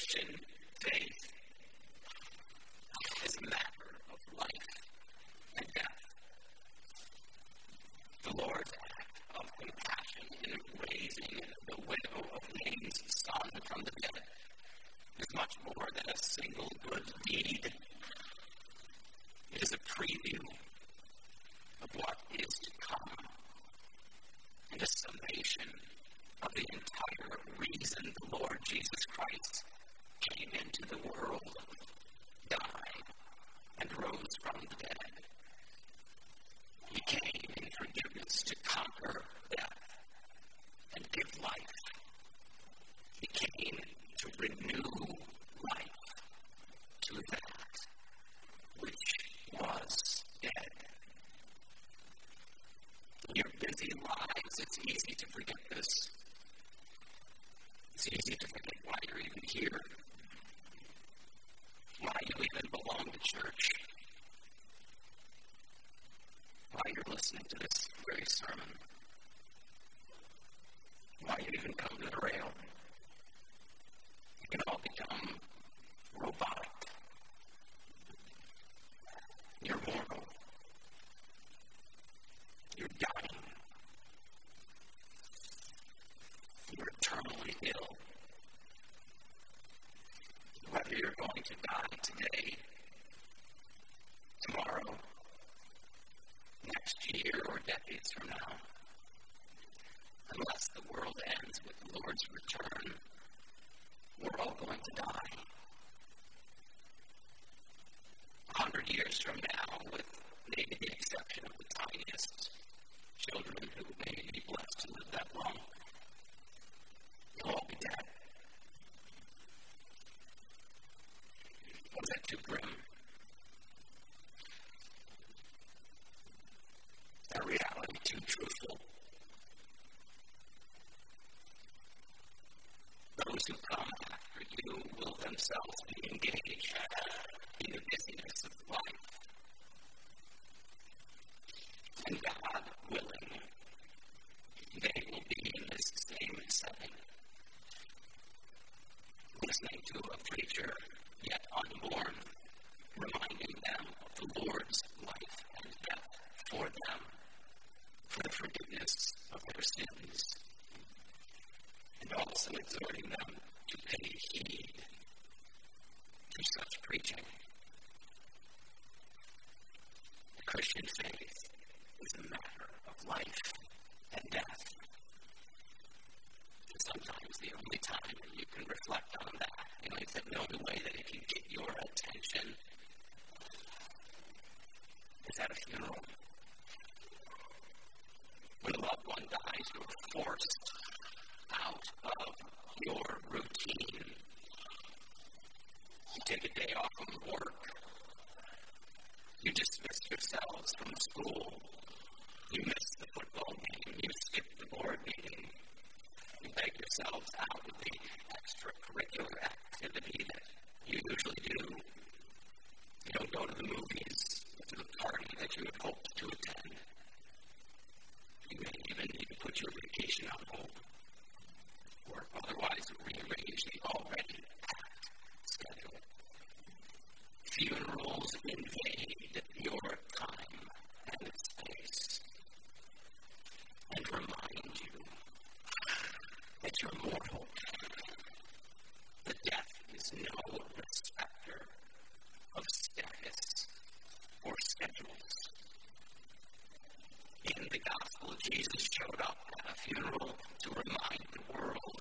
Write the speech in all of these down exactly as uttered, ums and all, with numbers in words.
Christian faith is a matter of life and death. The Lord's act of compassion in raising the widow of Nain's son from the dead is much more than a single good deed. It is a preview of what is to come and a summation of the entire reason the Lord Jesus Christ came into the world, died, and rose from the dead. He came in forgiveness to conquer death and give life. He came to renew life to that which was dead. In your busy lives, it's easy to forget this. It's easy to forget why you're even here, why you even belong to church, why you're listening to this very sermon, why you even come to the rail. It can all become robotic. You're mortal. You're dying. You're eternally ill. Whether you're going to die today, tomorrow, next year, or decades from now, unless the world ends with the Lord's return, we're all going to die. A hundred years from now, with maybe the exception of the tiniest children who may be blessed to live that long, you'll all be dead. Was that too grim? Is that reality too truthful? Those who come after you will themselves be engaged in the busyness of life. And God willing, they will be in this same setting, listening to a preacher yet unborn, reminding them of the Lord's life and death for them, for the forgiveness of their sins, and also exhorting them to pay heed to such preaching. The Christian faith is a matter of life and death. And sometimes the only time that you can reflect on that, you know, the only way that it can get your attention is at a funeral. When a loved one dies, you're forced out of your routine. You take a day off from work. You dismiss yourselves from school. You miss the football game. You skip the board meeting. You beg yourselves out of the extracurricular activity that you usually do. You don't go to the movies, to the party that you had hoped to attend. You may even need to put your vacation on hold, or otherwise rearrange the already packed schedule. Funerals invade your time and space and remind you that you're mortal. The death is no respecter of status or schedules. In the gospel, Jesus showed up at a funeral to remind the world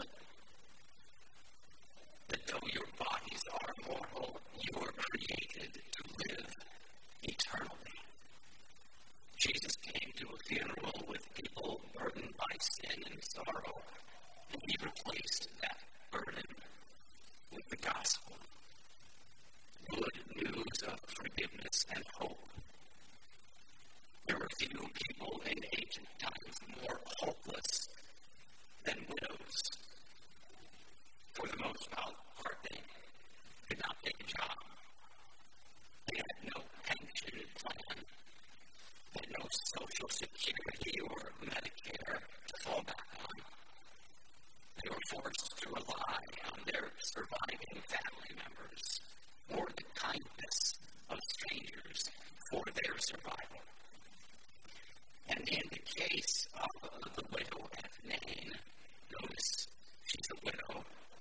that though your bodies are mortal, you are created to live eternally. Jesus came to a funeral with people burdened by sin and sorrow, and he replaced that burden with the gospel. Good news of forgiveness and hope. There were few people in ancient times more hopeless than widows. For the most part, they could not take a job. They had no pension plan. They had no social security or Medicare to fall back on. They were forced to rely on their surviving family members or the kindness of strangers for their survival. And in the case of uh, the widow at Nain, notice she's a widow.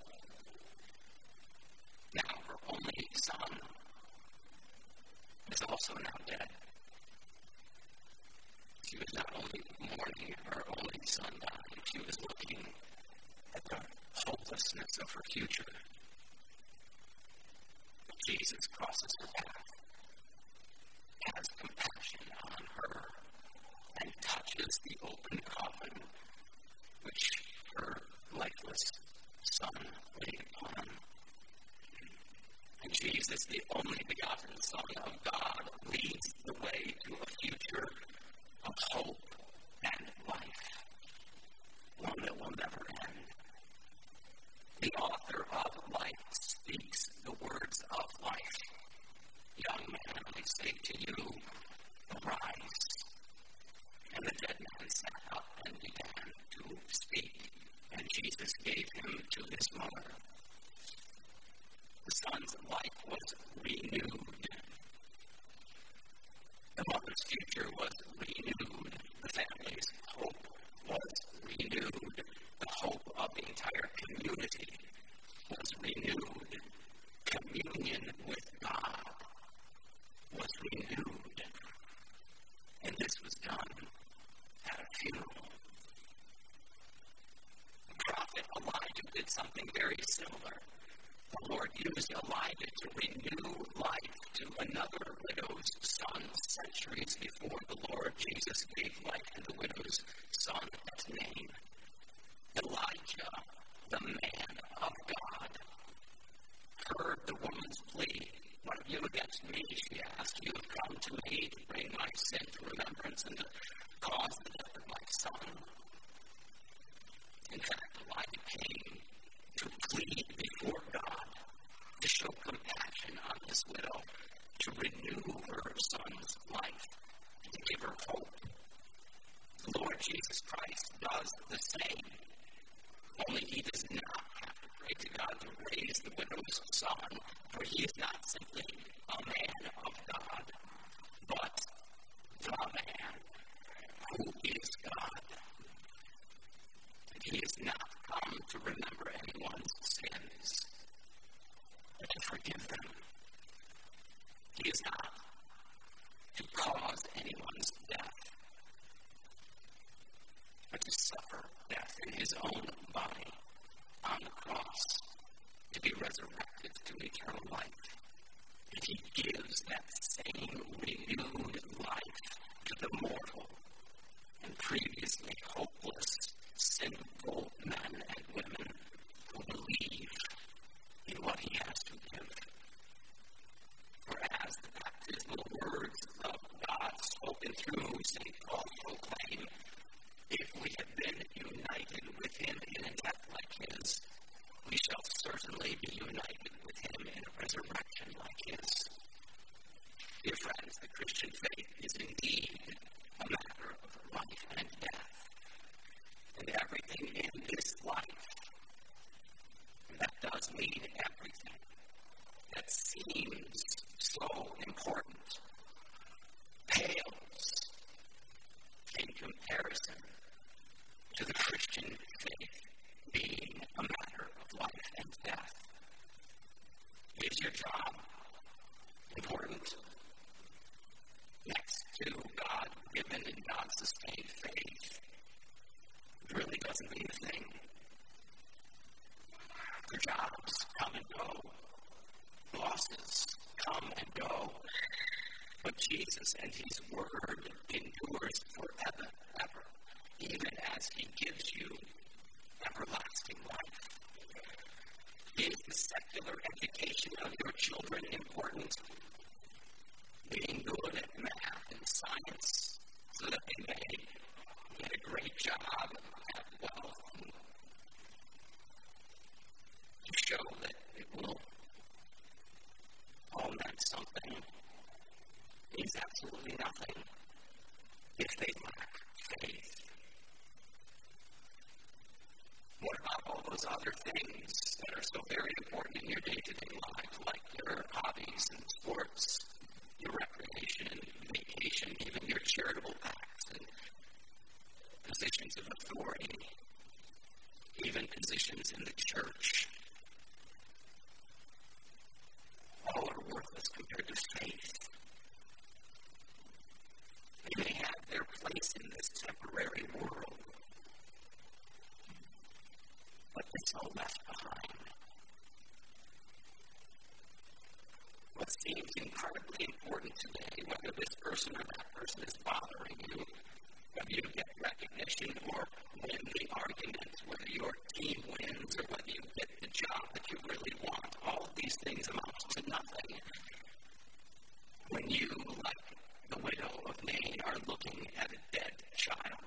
Now her only son is also now dead. She was not only mourning her only son dying, she was looking at the hopelessness of her future. But Jesus crosses her path, has compassion on her, and touches the open coffin which her lifeless son laid upon. And Jesus, the only begotten Son of God, leads the way to a future of hope and life, one that will never end. The author of life speaks the words of life. Young man, I say to you, arise. And the dead man sat up and began to speak, and Jesus gave him to his mother. The son's life was renewed. The mother's future was renewed. The family's hope was renewed. The hope of the entire community was renewed. Communion with God was renewed. And this was done at a funeral. The prophet Elijah did something very similar. The Lord used Elijah to renew life to another widow's son centuries before the Lord Jesus gave life to the widow's son at Nain. Elijah, the man of God, heard the woman's plea. What have you against me? She asked. You have come to me to bring my sin to remembrance and to cause the death of my son. In fact, Elijah came to plead before God, to show compassion on this widow, to renew her son's life, and to give her hope. The Lord Jesus Christ does the same, only he does not have to pray to God to raise the widow's son, for he is not simply a man of God, but the man who is God. And he has not come to remember anyone's sins, but to forgive them. He is not to cause anyone's death, but to suffer death in his own body on the cross, to be resurrected to eternal life. And he gives that same renewed life to the mortal and previously hopeless, sinful men and women who believe in what he has to give. For as the baptismal words of God spoken through Saint Paul proclaim, if we have been united with him in a death like his, we shall certainly be united with him in a resurrection like his. Dear friends, the Christian faith is indeed a matter of life and death. And everything in this life, and that does mean everything, that seems so important, pales in comparison to the Christian faith being a matter of life and death. Is your job important? Next to God-given and God-sustained faith, it really doesn't mean a thing. The jobs come and go. Bosses come and go. But Jesus and his word endures forever, ever, even as he gives you everlasting life. Is the secular education of your children important? Being good at math and science so that they may get a great job and have wealth and to show that it will all meant something means absolutely nothing if they lack faith. What about all those other things seems incredibly important today, whether this person or that person is bothering you, whether you get recognition or win the argument, whether your team wins or whether you get the job that you really want, all of these things amount to nothing when you, like the widow of Nain, are looking at a dead child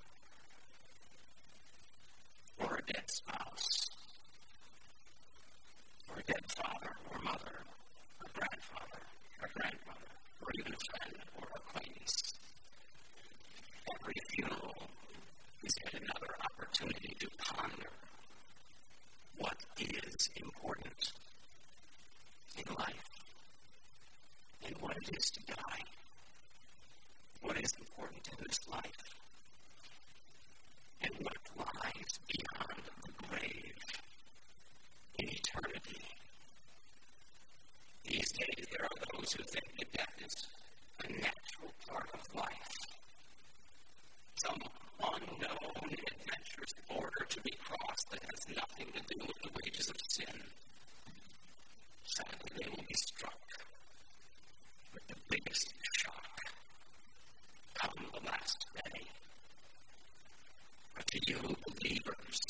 or a dead spouse or a dead father or mother or grandfather or grandmother or even a friend or acquaintance. Every funeral is yet another opportunity to ponder what is important in life and what it is to die. What is important in this life and what lies beyond the grave in eternity. These days there are those who think that death is a natural part of life, some unknown adventurous border to be crossed that has nothing to do with the wages of sin. Sadly, they will be struck with the biggest shock come the last day. But to you believers,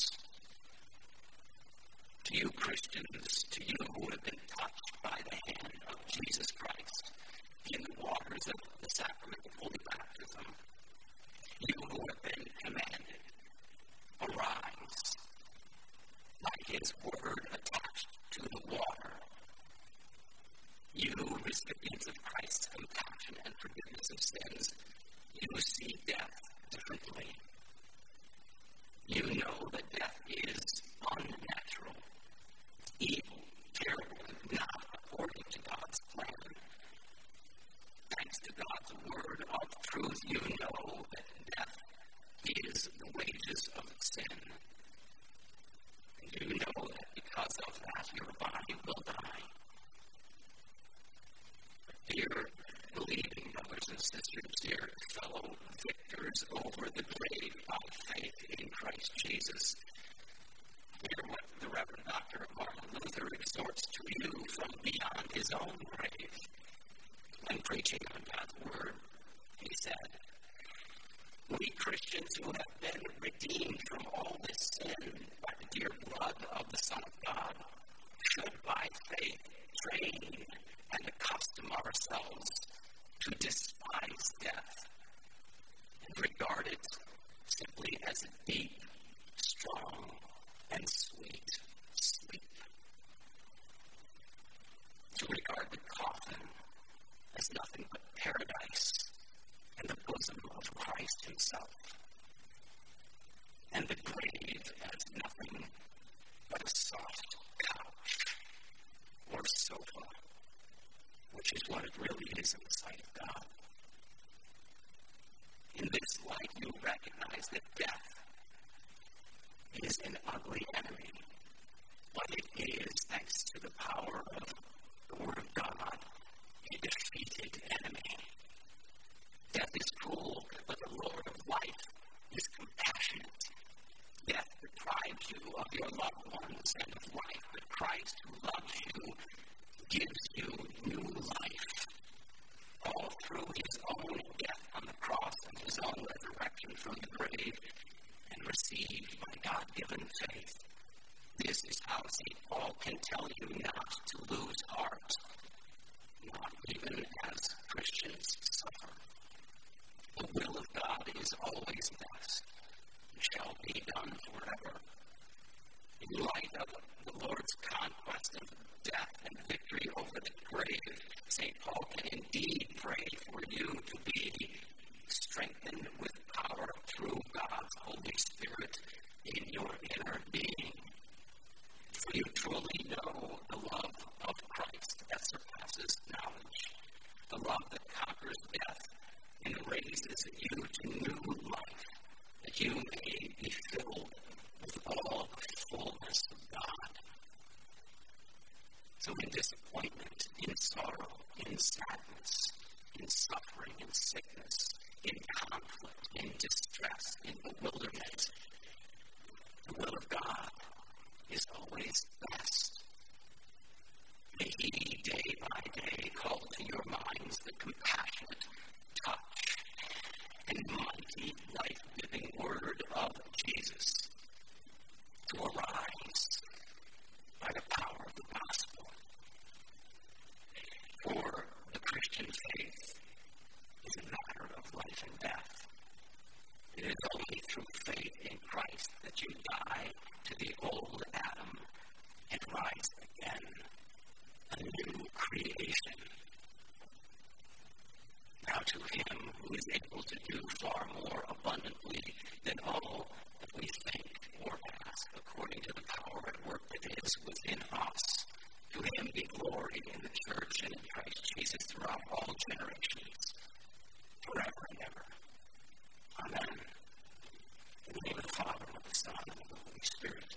to you Christians, to you who have been touched by the hand of Jesus Christ in the waters of the sacrament of holy baptism, you who have been commanded, arise, like his word attached to the water, you recipients of Christ's compassion and forgiveness of sins, you see death differently. You know that death is unnatural, evil, terrible, and not according to God's plan. Thanks to God's word of truth, you know that death is the wages of sin. And you know that because of that, your body will die. But dear believing brothers and sisters, dear fellow victors over the grave by faith in Christ Jesus, hear what the Reverend Doctor Martin Luther exhorts to you from beyond his own grave. When preaching on God's word, he said, we Christians who have been redeemed from all this sin by the dear blood of the Son of God should by faith train and accustom ourselves to despise death and regard it simply as a deep, strong, and sweet sleep. To regard the coffin as nothing but paradise and the bosom of Christ himself, and the grave as nothing but a soft couch or sofa, which is what it really is in the sight of God. In this light, you recognize that death is an ugly enemy, but it is, thanks to the power of the Word of God, a defeated enemy. Death is cruel, but the Lord of life is compassionate. Death deprives you of your loved ones and of life, but Christ, who loves you, gives you new life. All through his own death on the cross and his own resurrection from the grave, and received by God-given faith. This is how Saint Paul can tell you not to lose heart, not even as Christians suffer. The will of God is always best and shall be done forever. In light of the Lord's conquest of death and victory over the grave, Saint Paul can indeed pray for you to be strengthened with power through God's Holy Spirit in your inner being. For you truly know the love of Christ that surpasses knowledge, the love that conquers death and raises you to new life, that you may be filled with all the fullness of God. So in disappointment, in sorrow, in sadness, in suffering, in sickness, in conflict, in distress, in bewilderment, the will of God is always best. May he day by day lives within us. To him be glory in the church and in Christ Jesus throughout all generations, forever and ever. Amen. In the name of the Father, and of the Son, and of the Holy Spirit.